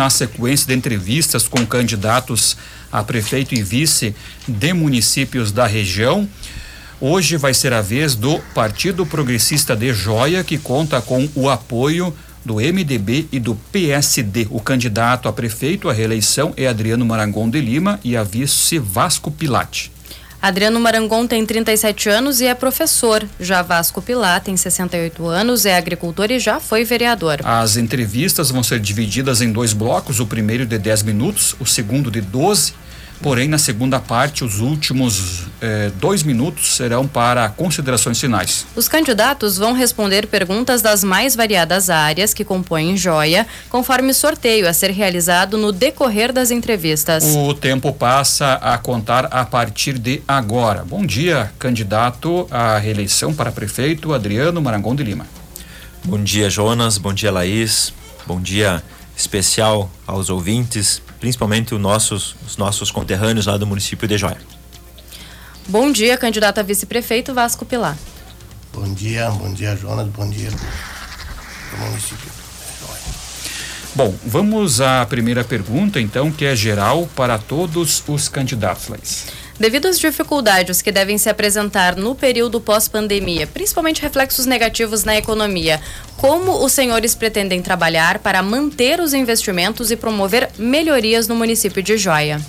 na sequência de entrevistas com candidatos a prefeito e vice de municípios da região. Hoje vai ser a vez do Partido Progressista de Joia, que conta com o apoio do MDB e do PSD. O candidato a prefeito à reeleição é Adriano Marangon de Lima e a vice Vasco Pilate. Adriano Marangon tem 37 anos e é professor. Já Vasco Pilate tem 68 anos, é agricultor e já foi vereador. As entrevistas vão ser divididas em 2 blocos, o primeiro de 10 minutos, o segundo de 12. Porém, na segunda parte, os últimos 2 minutos serão para considerações finais. Os candidatos vão responder perguntas das mais variadas áreas que compõem Joia, conforme sorteio a ser realizado no decorrer das entrevistas. O tempo passa a contar a partir de agora. Bom dia, candidato à reeleição para prefeito, Adriano Marangon de Lima. Bom dia, Jonas. Bom dia, Laís. Bom dia especial aos ouvintes, principalmente os nossos conterrâneos lá do município de Joia. Bom dia, candidato a vice-prefeito Vasco Pilar. Bom dia, Jonas, bom dia do município de Joia. Bom, vamos à primeira pergunta, então, que é geral para todos os candidatos, Laís. Devido às dificuldades que devem se apresentar no período pós-pandemia, principalmente reflexos negativos na economia, como os senhores pretendem trabalhar para manter os investimentos e promover melhorias no município de Joia?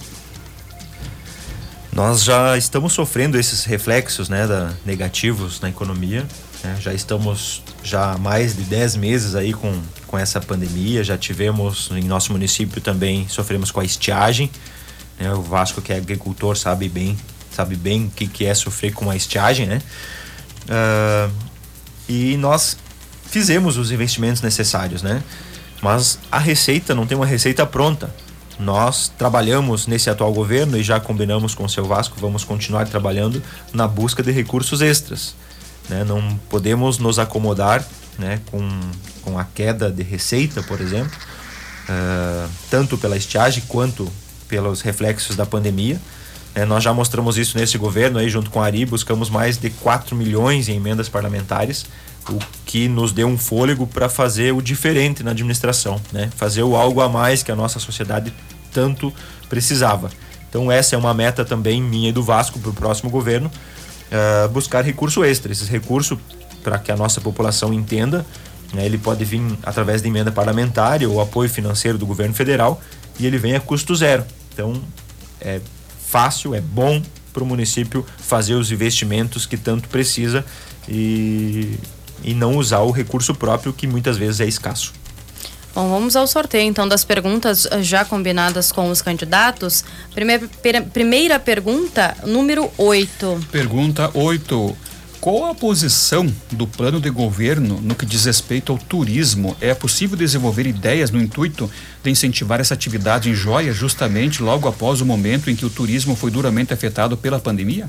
Nós já estamos sofrendo esses reflexos, negativos na economia, né? Já estamos há mais de 10 meses aí com essa pandemia. Já tivemos em nosso município também, sofremos com a estiagem. O Vasco, que é agricultor, sabe bem o que é sofrer com a estiagem, né? E nós fizemos os investimentos necessários, né? Mas a receita, não tem uma receita pronta. Nós trabalhamos nesse atual governo e já combinamos com o seu Vasco, vamos continuar trabalhando na busca de recursos extras, né? Não podemos nos acomodar, né, com a queda de receita, por exemplo, tanto pela estiagem quanto pelos reflexos da pandemia. Nós já mostramos isso nesse governo, aí junto com a Ari, buscamos mais de 4 milhões em emendas parlamentares, o que nos deu um fôlego para fazer o diferente na administração, né? Fazer o algo a mais que a nossa sociedade tanto precisava. Então essa é uma meta também minha e do Vasco para o próximo governo, buscar recurso extra. Esses recursos, para que a nossa população entenda, né, ele pode vir através de emenda parlamentar ou apoio financeiro do governo federal, e ele vem a custo zero. Então é fácil, é bom para o município fazer os investimentos que tanto precisa e não usar o recurso próprio, que muitas vezes é escasso. Bom, vamos ao sorteio então das perguntas já combinadas com os candidatos. Primeira pergunta, número 8. Pergunta 8. Qual a posição do plano de governo no que diz respeito ao turismo? É possível desenvolver ideias no intuito de incentivar essa atividade em Joia, justamente logo após o momento em que o turismo foi duramente afetado pela pandemia?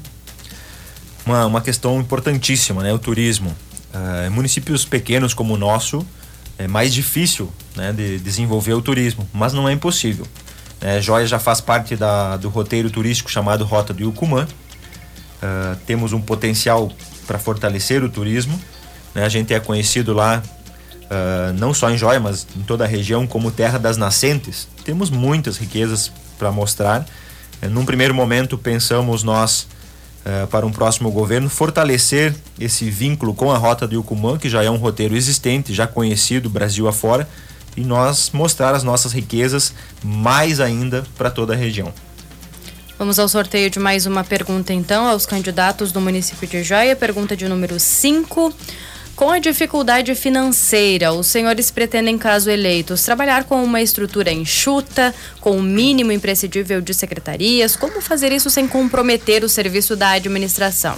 Uma questão importantíssima, né? O turismo. Municípios pequenos como o nosso, é mais difícil, né, de desenvolver o turismo, mas não é impossível. Joia já faz parte do roteiro turístico chamado Rota do Yucumã. Temos um potencial para fortalecer o turismo, né? A gente é conhecido lá, não só em Joia, mas em toda a região, como terra das nascentes. Temos muitas riquezas para mostrar. Num primeiro momento, pensamos nós, para um próximo governo, fortalecer esse vínculo com a Rota do Yucumã, que já é um roteiro existente, já conhecido Brasil afora, e nós mostrar as nossas riquezas mais ainda para toda a região. Vamos ao sorteio de mais uma pergunta, então, aos candidatos do município de Joia. Pergunta de número 5. Com a dificuldade financeira, os senhores pretendem, caso eleitos, trabalhar com uma estrutura enxuta, com o mínimo imprescindível de secretarias? Como fazer isso sem comprometer o serviço da administração?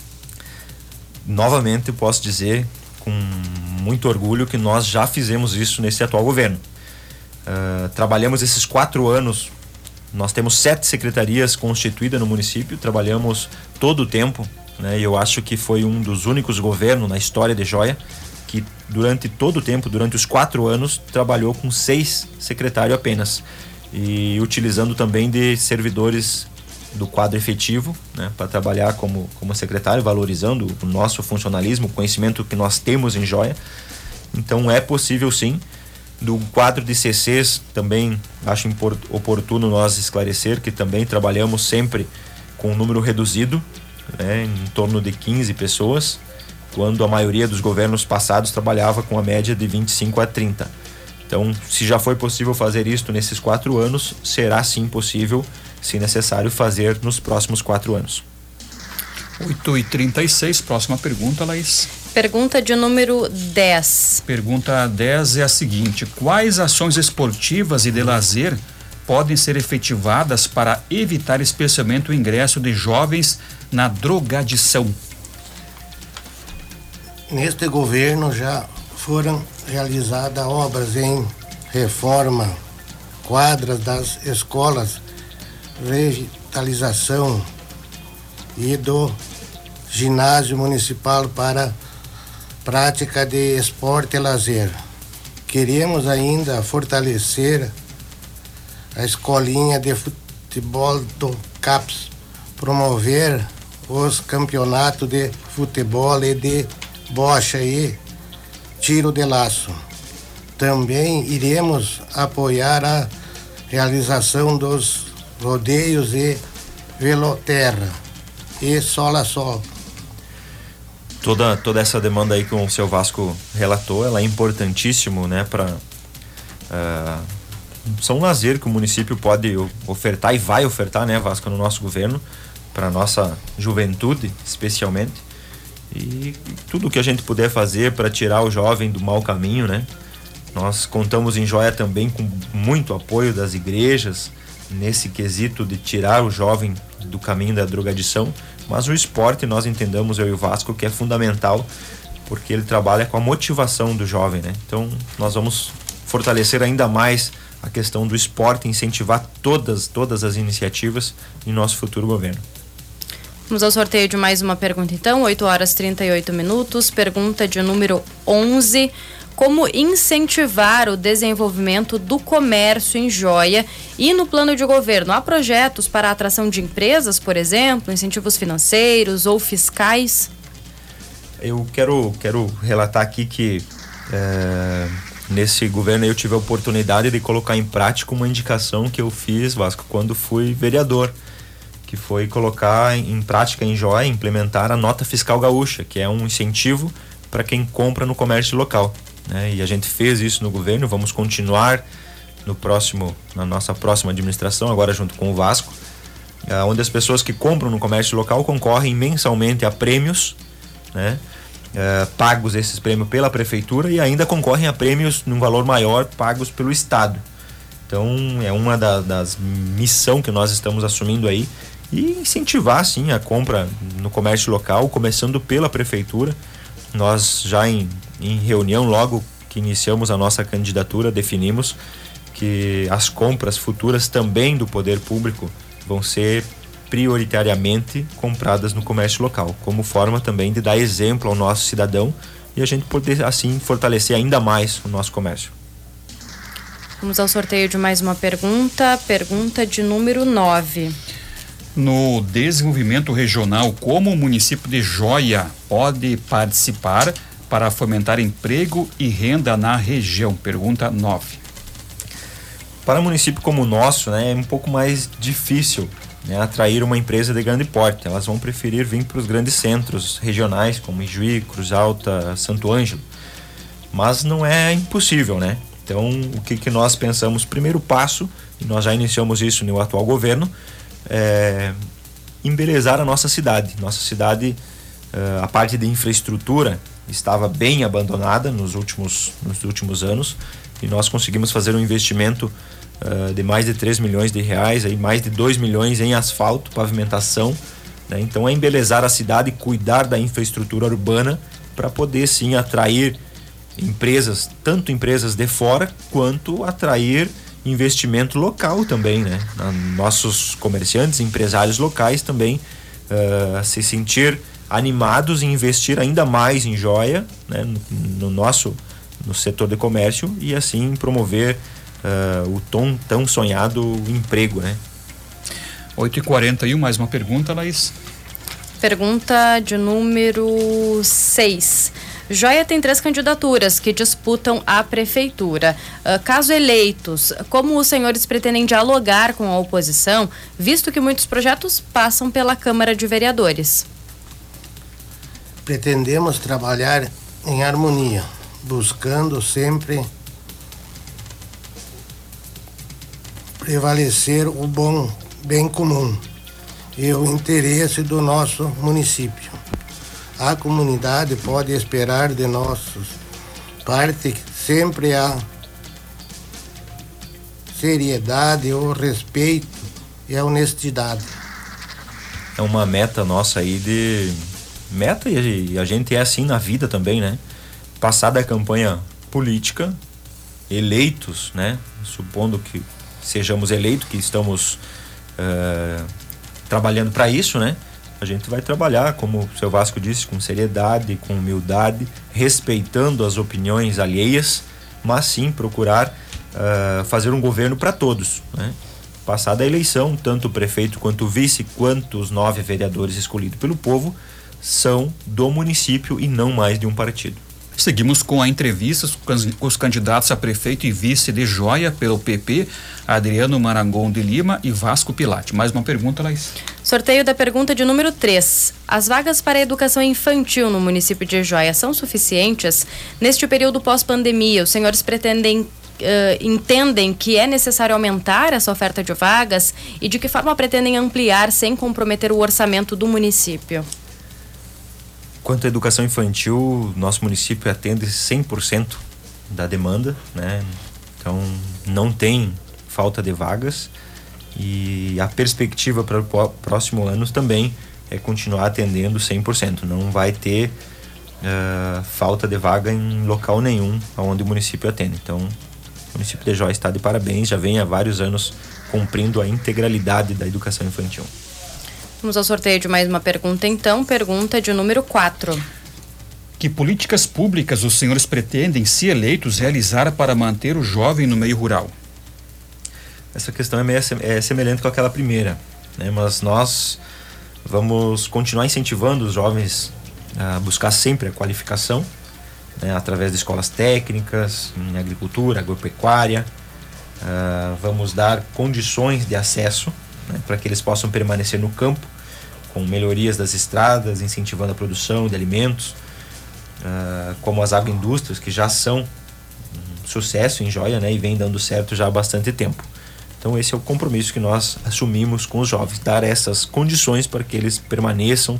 Novamente, eu posso dizer com muito orgulho que nós já fizemos isso nesse atual governo. Trabalhamos esses 4 anos. Nós temos 7 secretarias constituídas no município, trabalhamos todo o tempo, né? E eu acho que foi um dos únicos governos na história de Joia que durante todo o tempo, durante os 4 anos, trabalhou com 6 secretários apenas, e utilizando também de servidores do quadro efetivo, né, para trabalhar como secretário, valorizando o nosso funcionalismo, o conhecimento que nós temos em Joia. Então é possível sim. Do quadro de CCs também acho oportuno nós esclarecer que também trabalhamos sempre com um número reduzido, né, em torno de 15 pessoas, quando a maioria dos governos passados trabalhava com a média de 25 a 30. Então, se já foi possível fazer isto nesses 4 anos, será sim possível, se necessário, fazer nos próximos 4 anos. 8h36, próxima pergunta, Laís. Pergunta de número 10. Pergunta 10 é a seguinte: quais ações esportivas e de lazer podem ser efetivadas para evitar especialmente o ingresso de jovens na drogadição? Neste governo já foram realizadas obras em reforma, quadras das escolas, revitalização e do ginásio municipal para prática de esporte e lazer. Queremos ainda fortalecer a escolinha de futebol do CAPS, promover os campeonatos de futebol e de bocha e tiro de laço. Também iremos apoiar a realização dos rodeios e veloterra e sol a sol. Toda essa demanda aí que o seu Vasco relatou, ela é importantíssimo, né, são um lazer que o município pode ofertar e vai ofertar, né, Vasco, no nosso governo, para nossa juventude, especialmente. E tudo que a gente puder fazer para tirar o jovem do mau caminho, né? Nós contamos em Joia também com muito apoio das igrejas nesse quesito de tirar o jovem do caminho da drogadição, mas o esporte nós entendamos, eu e o Vasco, que é fundamental, porque ele trabalha com a motivação do jovem, né? Então nós vamos fortalecer ainda mais a questão do esporte, incentivar todas as iniciativas em nosso futuro governo. Vamos ao sorteio de mais uma pergunta então, 8h38. Pergunta de número 11. Como incentivar o desenvolvimento do comércio em Joia e no plano de governo? Há projetos para a atração de empresas, por exemplo, incentivos financeiros ou fiscais? Eu quero relatar aqui que nesse governo eu tive a oportunidade de colocar em prática uma indicação que eu fiz, Vasco, quando fui vereador, que foi colocar em prática em Joia, implementar a nota fiscal gaúcha, que é um incentivo para quem compra no comércio local, né? E a gente fez isso no governo, vamos continuar na nossa próxima administração, agora junto com o Vasco, onde as pessoas que compram no comércio local concorrem mensalmente a prêmios, né? Pagos esses prêmios pela prefeitura e ainda concorrem a prêmios num valor maior pagos pelo estado. Então é uma das missões que nós estamos assumindo aí, e incentivar sim a compra no comércio local, começando pela prefeitura. Nós já em reunião, logo que iniciamos a nossa candidatura, definimos que as compras futuras também do poder público vão ser prioritariamente compradas no comércio local, como forma também de dar exemplo ao nosso cidadão e a gente poder assim fortalecer ainda mais o nosso comércio. Vamos ao sorteio de mais uma pergunta de número 9. No desenvolvimento regional, como o município de Joia pode participar para fomentar emprego e renda na região? Pergunta 9. Para um município como o nosso, né, é um pouco mais difícil, né, atrair uma empresa de grande porte. Elas vão preferir vir para os grandes centros regionais, como Ijuí, Cruz Alta, Santo Ângelo. Mas não é impossível, né? Então, o que nós pensamos? Primeiro passo, e nós já iniciamos isso no atual governo, embelezar a nossa cidade. Nossa cidade, a parte de infraestrutura estava bem abandonada nos últimos anos, e nós conseguimos fazer um investimento de mais de 3 milhões de reais, aí mais de 2 milhões em asfalto, pavimentação, né? Então é embelezar a cidade e cuidar da infraestrutura urbana para poder sim atrair empresas, tanto empresas de fora quanto atrair investimento local também, né? Nossos comerciantes, empresários locais também se sentir animados em investir ainda mais em Joia, né? No setor de comércio, e assim promover o tão sonhado emprego, né? 8h41, mais uma pergunta, Laís. Pergunta de número 6. Joia tem 3 candidaturas que disputam a prefeitura. Caso eleitos, como os senhores pretendem dialogar com a oposição, visto que muitos projetos passam pela Câmara de Vereadores? Pretendemos trabalhar em harmonia, buscando sempre prevalecer o bem comum e o interesse do nosso município. A comunidade pode esperar de nossos parte sempre a seriedade, o respeito e a honestidade. É uma meta nossa aí de... Meta, e a gente é assim na vida também, né? Passada a campanha política, eleitos, né? Supondo que sejamos eleitos, que estamos trabalhando para isso, né? A gente vai trabalhar, como o seu Vasco disse, com seriedade, com humildade, respeitando as opiniões alheias, mas sim procurar fazer um governo para todos, né? Passada a eleição, tanto o prefeito quanto o vice, quanto os 9 vereadores escolhidos pelo povo, são do município e não mais de um partido. Seguimos com a entrevista com os candidatos a prefeito e vice de Joia pelo PP, Adriano Marangon de Lima e Vasco Pilate. Mais uma pergunta, Laís. Sorteio da pergunta de número 3. As vagas para a educação infantil no município de Joia são suficientes? Neste período pós-pandemia, os senhores entendem que é necessário aumentar essa oferta de vagas e de que forma pretendem ampliar sem comprometer o orçamento do município? Quanto à educação infantil, nosso município atende 100% da demanda, né? Então não tem falta de vagas e a perspectiva para o próximo ano também é continuar atendendo 100%. Não vai ter falta de vaga em local nenhum onde o município atende. Então o município de Joia está de parabéns, já vem há vários anos cumprindo a integralidade da educação infantil. Vamos ao sorteio de mais uma pergunta, então. Pergunta de número 4. Que políticas públicas os senhores pretendem, se eleitos, realizar para manter o jovem no meio rural? Essa questão é semelhante com aquela primeira, né? Mas nós vamos continuar incentivando os jovens a buscar sempre a qualificação, né? Através de escolas técnicas, em agricultura, agropecuária. Vamos dar condições de acesso, né, para que eles possam permanecer no campo, com melhorias das estradas, incentivando a produção de alimentos, como as agroindústrias, que já são um sucesso em Joia, né, e vem dando certo já há bastante tempo. Então esse é o compromisso que nós assumimos com os jovens, dar essas condições para que eles permaneçam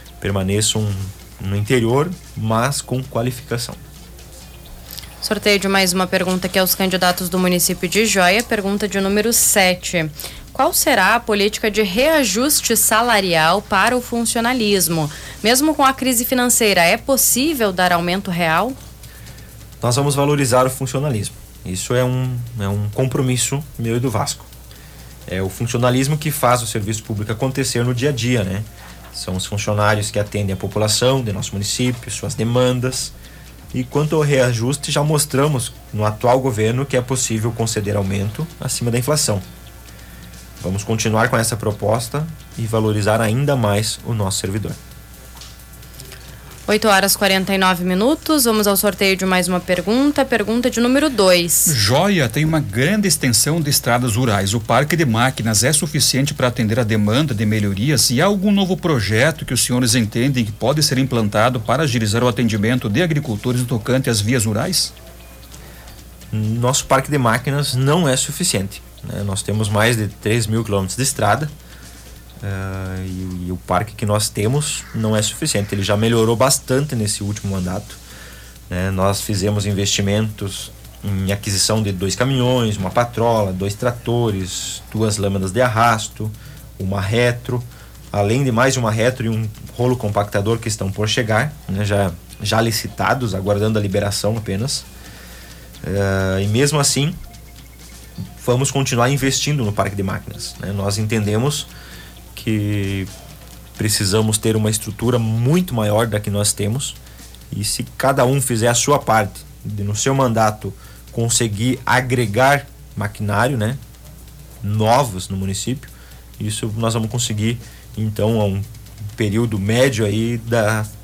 no interior, mas com qualificação. Sorteio de mais uma pergunta aqui aos candidatos do município de Joia, pergunta de número 7. Qual será a política de reajuste salarial para o funcionalismo? Mesmo com a crise financeira, é possível dar aumento real? Nós vamos valorizar o funcionalismo. Isso é um compromisso meu e do Vasco. É o funcionalismo que faz o serviço público acontecer no dia a dia, né? São os funcionários que atendem a população de nosso município, suas demandas. E quanto ao reajuste, já mostramos no atual governo que é possível conceder aumento acima da inflação. Vamos continuar com essa proposta e valorizar ainda mais o nosso servidor. 8h49. Vamos ao sorteio de mais uma pergunta. Pergunta de número 2. Joia tem uma grande extensão de estradas rurais. O parque de máquinas é suficiente para atender a demanda de melhorias? E há algum novo projeto que os senhores entendem que pode ser implantado para agilizar o atendimento de agricultores no tocante às vias rurais? Nosso parque de máquinas não é suficiente, né? Nós temos mais de 3.000 quilômetros de estrada. E o parque que nós temos não é suficiente. Ele já melhorou bastante nesse último mandato, né? Nós fizemos investimentos em aquisição de 2 caminhões, uma patrola, 2 tratores, 2 lâminas de arrasto, uma retro, além de mais uma retro e um rolo compactador que estão por chegar, né? já licitados, aguardando a liberação apenas. E mesmo assim vamos continuar investindo no parque de máquinas, né? Nós entendemos que precisamos ter uma estrutura muito maior da que nós temos, e se cada um fizer a sua parte de, no seu mandato, conseguir agregar maquinário, né, novos no município, isso nós vamos conseguir então a um período médio aí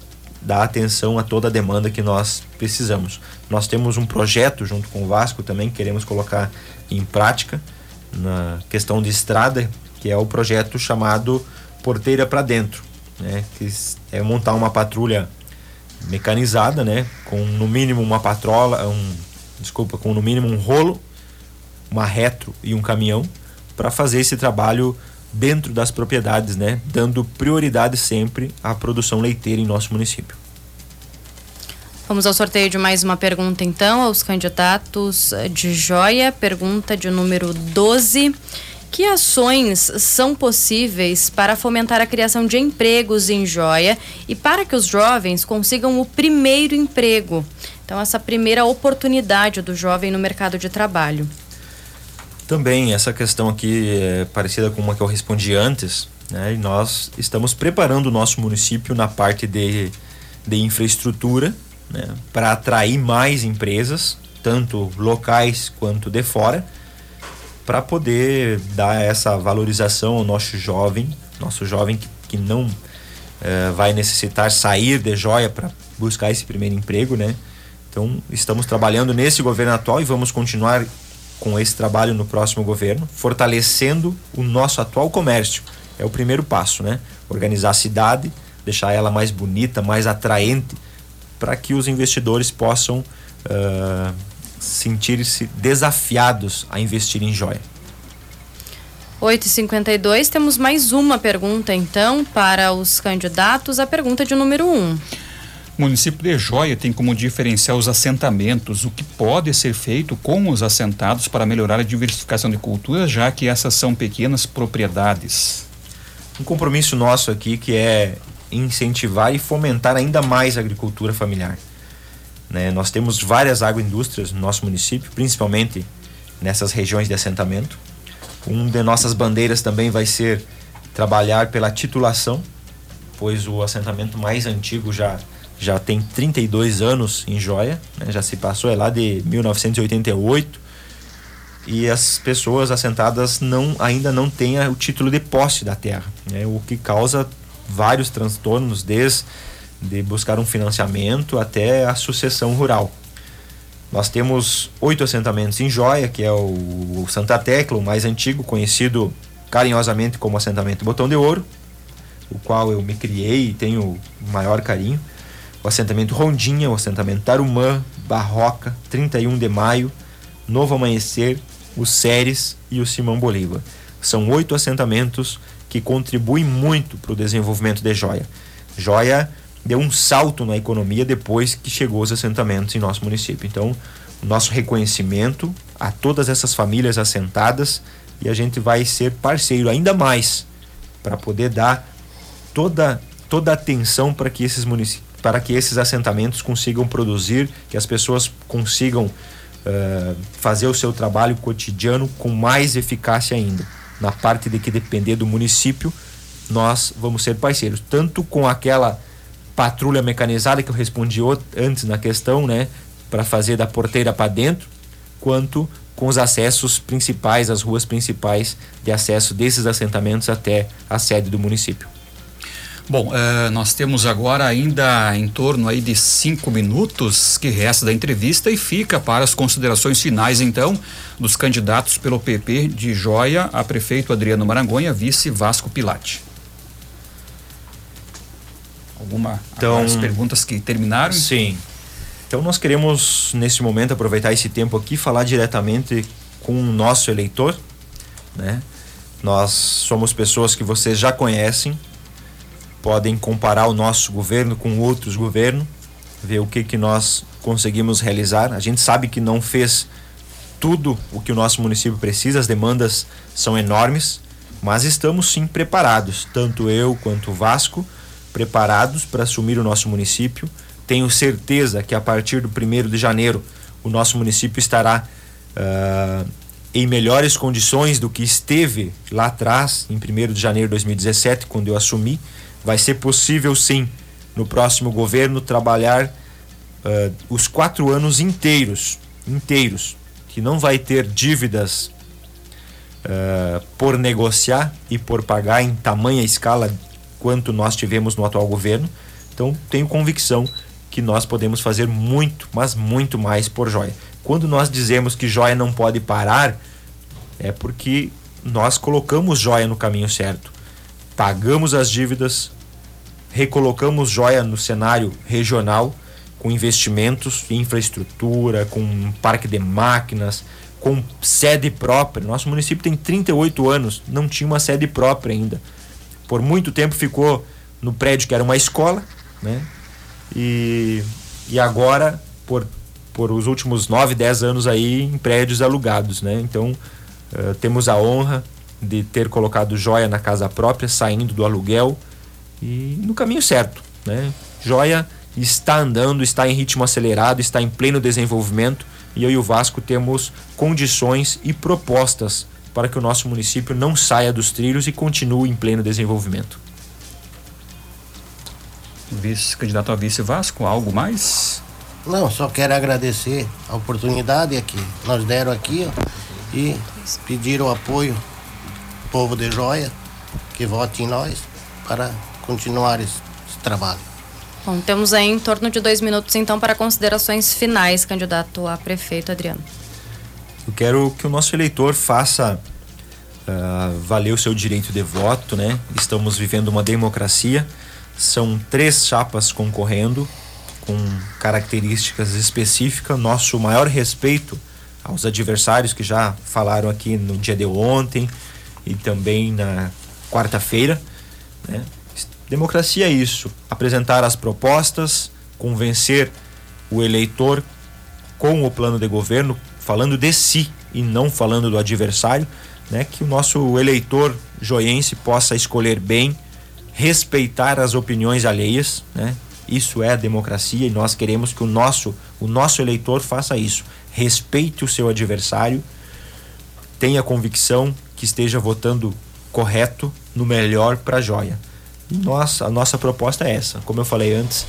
dar atenção a toda a demanda que nós precisamos. Nós temos um projeto junto com o Vasco também que queremos colocar em prática na questão de estrada, que é o projeto chamado Porteira para Dentro, né? Que é montar uma patrulha mecanizada, né? Com no mínimo uma patrola, com no mínimo um rolo, uma retro e um caminhão, para fazer esse trabalho dentro das propriedades, né? Dando prioridade sempre à produção leiteira em nosso município. Vamos ao sorteio de mais uma pergunta então aos candidatos de Joia. Pergunta de número 12. Que ações são possíveis para fomentar a criação de empregos em Joia e para que os jovens consigam o primeiro emprego? Então, essa primeira oportunidade do jovem no mercado de trabalho. Também essa questão aqui é parecida com uma que eu respondi antes, né? E nós estamos preparando o nosso município na parte de infraestrutura, né? Para atrair mais empresas, tanto locais quanto de fora, para poder dar essa valorização ao nosso jovem que não vai necessitar sair de Joia para buscar esse primeiro emprego, né? Então, estamos trabalhando nesse governo atual e vamos continuar com esse trabalho no próximo governo, fortalecendo o nosso atual comércio. É o primeiro passo, né? Organizar a cidade, deixar ela mais bonita, mais atraente, para que os investidores possam sentir-se desafiados a investir em Joia. 8h52, temos mais uma pergunta então para os candidatos, a pergunta de número 1. O município de Joia tem como diferenciar os assentamentos, o que pode ser feito com os assentados para melhorar a diversificação de culturas, já que essas são pequenas propriedades. Um compromisso nosso aqui que é incentivar e fomentar ainda mais a agricultura familiar, né? Nós temos várias agroindústrias no nosso município, principalmente nessas regiões de assentamento. Uma de nossas bandeiras também vai ser trabalhar pela titulação, pois o assentamento mais antigo já tem 32 anos em Joia, né? Já se passou, é lá de 1988, e as pessoas assentadas ainda não têm o título de posse da terra, né? O que causa vários transtornos, desde buscar um financiamento até a sucessão rural. Nós temos 8 assentamentos em Joia, que é o Santa Tecla, o mais antigo, conhecido carinhosamente como assentamento Botão de Ouro, o qual eu me criei e tenho o maior carinho. O assentamento Rondinha, o assentamento Tarumã, Barroca, 31 de Maio, Novo Amanhecer, o Ceres e o Simão Bolívar. São 8 assentamentos que contribuem muito para o desenvolvimento de Joia. Joia deu um salto na economia depois que chegou os assentamentos em nosso município. Então, o nosso reconhecimento a todas essas famílias assentadas, e a gente vai ser parceiro ainda mais para poder dar toda a atenção para que esses assentamentos consigam produzir, que as pessoas consigam fazer o seu trabalho cotidiano com mais eficácia ainda. Na parte de que depender do município, nós vamos ser parceiros, tanto com aquela patrulha mecanizada que eu respondi antes na questão, né, para fazer da porteira para dentro, quanto com os acessos principais, as ruas principais de acesso desses assentamentos até a sede do município. Bom, nós temos agora ainda em torno aí de 5 minutos que resta da entrevista e fica para as considerações finais então dos candidatos pelo PP de Joia a prefeito Adriano Marangonha, vice Vasco Pilate. As perguntas que terminaram? Sim. Então nós queremos nesse momento aproveitar esse tempo aqui, falar diretamente com o nosso eleitor, né? Nós somos pessoas que vocês já conhecem, podem comparar o nosso governo com outros governos, ver o que nós conseguimos realizar. A gente sabe que não fez tudo o que o nosso município precisa, as demandas são enormes, mas estamos sim preparados, tanto eu quanto o Vasco, preparados para assumir o nosso município. Tenho certeza que a partir do 1º de janeiro o nosso município estará em melhores condições do que esteve lá atrás, em 1º de janeiro de 2017, quando eu assumi. Vai ser possível sim, no próximo governo, trabalhar os 4 anos inteiros, que não vai ter dívidas por negociar e por pagar em tamanha escala quanto nós tivemos no atual governo. Então, tenho convicção que nós podemos fazer muito, mas muito mais por Joia. Quando nós dizemos que Joia não pode parar, é porque nós colocamos Joia no caminho certo. Pagamos as dívidas, recolocamos Joia no cenário regional, com investimentos em infraestrutura, com um parque de máquinas, com sede própria. Nosso município tem 38 anos, não tinha uma sede própria ainda. Por muito tempo ficou no prédio que era uma escola, né? E agora, por os últimos 9, 10 anos aí, em prédios alugados, né? Então, temos a honra de ter colocado Joia na casa própria, saindo do aluguel e no caminho certo, né? Joia está andando, está em ritmo acelerado, está em pleno desenvolvimento, e eu e o Vasco temos condições e propostas para que o nosso município não saia dos trilhos e continue em pleno desenvolvimento. Candidato a vice Vasco, algo mais? Não, só quero agradecer a oportunidade que nós deram aqui, ó, e pedir o apoio do povo de Joia, que vote em nós para continuar esse trabalho. Bom, temos aí em torno de 2 minutos então para considerações finais, candidato a prefeito Adriano. Eu quero que o nosso eleitor faça valer o seu direito de voto, né? Estamos vivendo uma democracia, são 3 chapas concorrendo com características específicas. Nosso maior respeito aos adversários que já falaram aqui no dia de ontem e também na quarta-feira, né? Democracia é isso, apresentar as propostas, convencer o eleitor com o plano de governo, falando de si e não falando do adversário, né? Que o nosso eleitor joiense possa escolher bem, respeitar as opiniões alheias, né? Isso é a democracia e nós queremos que o nosso eleitor faça isso. Respeite o seu adversário, tenha convicção que esteja votando correto no melhor para Joia. E a nossa proposta é essa, como eu falei antes,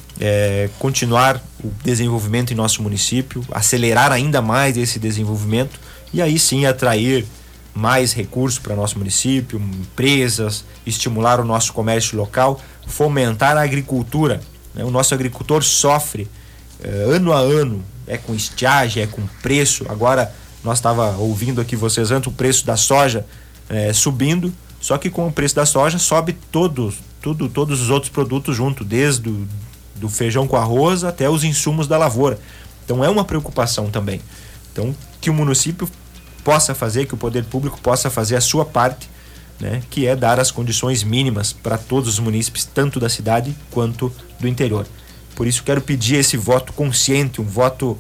continuar o desenvolvimento em nosso município, acelerar ainda mais esse desenvolvimento e aí sim atrair mais recursos para nosso município, empresas, estimular o nosso comércio local, fomentar a agricultura, né? O nosso agricultor sofre ano a ano, com estiagem, com preço. Agora nós estava ouvindo aqui vocês antes o preço da soja subindo, só que com o preço da soja sobe todos os outros produtos junto, desde do feijão com arroz até os insumos da lavoura. Então é uma preocupação também. Então que o município possa fazer, que o poder público possa fazer a sua parte, né, que é dar as condições mínimas para todos os munícipes, tanto da cidade quanto do interior. Por isso quero pedir esse voto consciente, um voto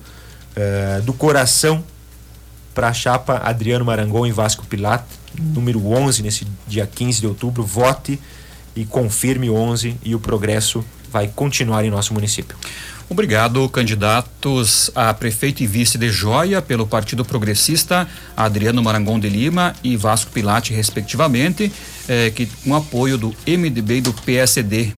do coração para a chapa Adriano Marangon e Vasco Pilato, número 11, nesse dia 15 de outubro. Vote e confirme o 11 e o progresso vai continuar em nosso município. Obrigado, candidatos a prefeito e vice de Joia pelo Partido Progressista, Adriano Marangon de Lima e Vasco Pilate, respectivamente, com apoio do MDB e do PSD.